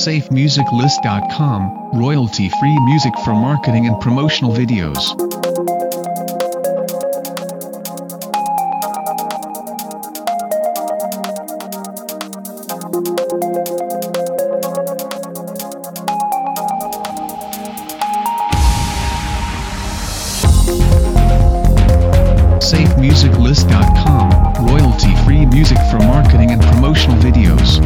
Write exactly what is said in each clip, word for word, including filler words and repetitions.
safe music list dot com, royalty-free music for marketing and promotional videos. safe music list dot com, royalty-free music for marketing and promotional videos.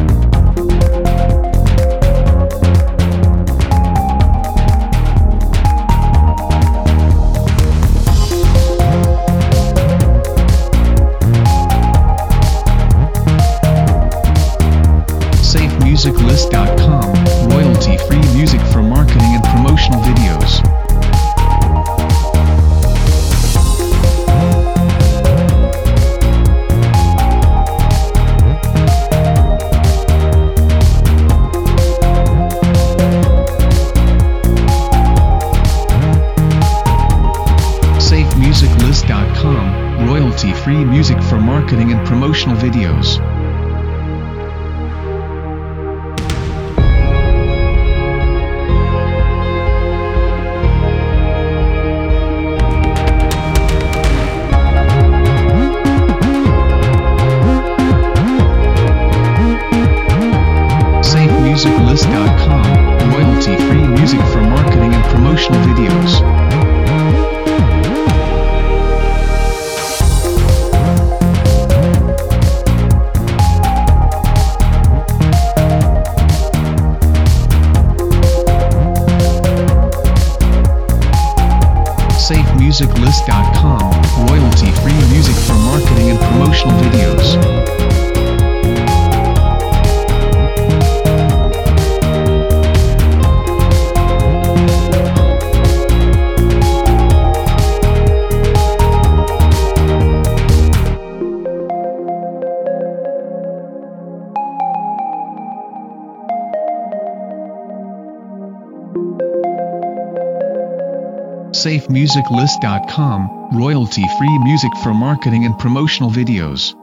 safe music list dot com, royalty-free music for marketing and promotional videos. safe music list dot com, royalty-free music for marketing and promotional videos. safe music list dot com, royalty-free music for marketing and promotional videos. safe music list dot com, royalty-free music for marketing and promotional videos. safe music list dot com, royalty-free music for marketing and promotional videos.